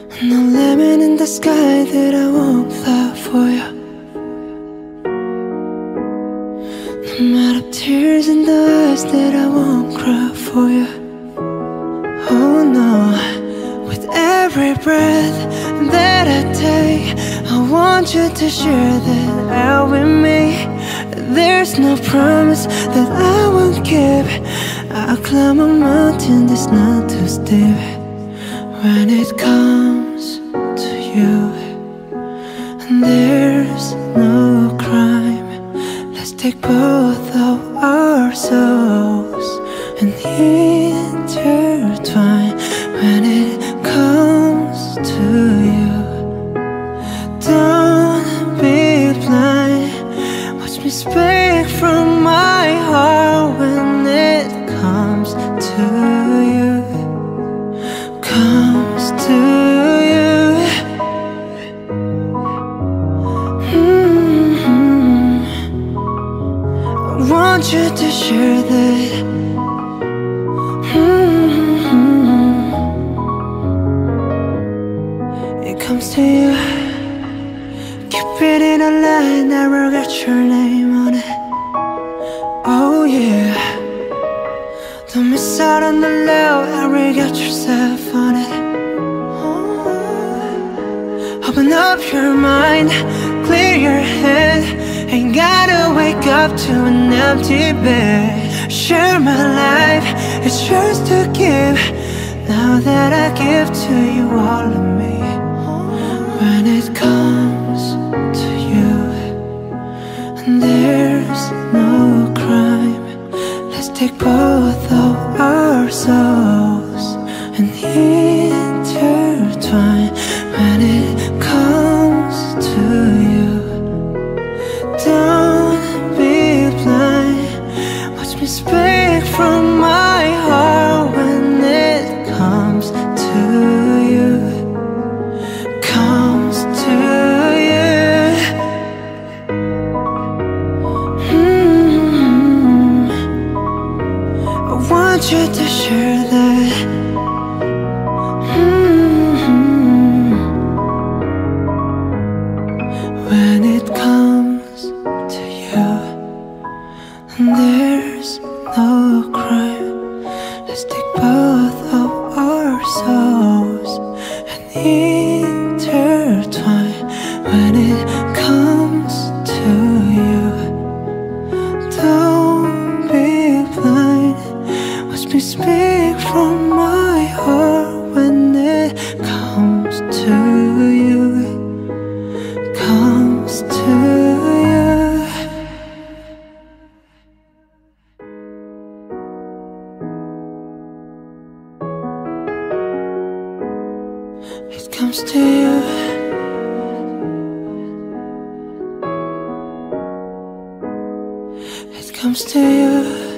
No lemon in the sky that I won't fly for you. No matter tears in the eyes that I won't cry for you. Oh no, with every breath that I take, I want you to share that out with me. There's no promise that I won't keep. I'll climb a mountain that's not too steep. When it comes to you, and there's no crime, let's take both of our souls and intertwine. When it comes to you, don't be blind. Watch me speak from my heart. When it comes to you, comes to you. I want you to share that. It comes to you. Keep it in a line, never get your name on it. Oh yeah. Don't miss out on the love, ever get yourself on it. Open up your mind, clear your head. Ain't gotta wake up to an empty bed. Share my life, it's yours to give. Now that I give to you all of me. When it comes to you, and there's no crime, let's take both of our souls and intertwine. When it comes to you, don't be blind. Watch me speak from my heart. When it comes to you, comes to you. I want you to share that. When it comes to you, and there's no crime, let's take both of our souls and intertwine. When it comes to you, don't be blind. Watch me speak from my heart. When it comes to you, comes to you. It comes to you. It comes to you.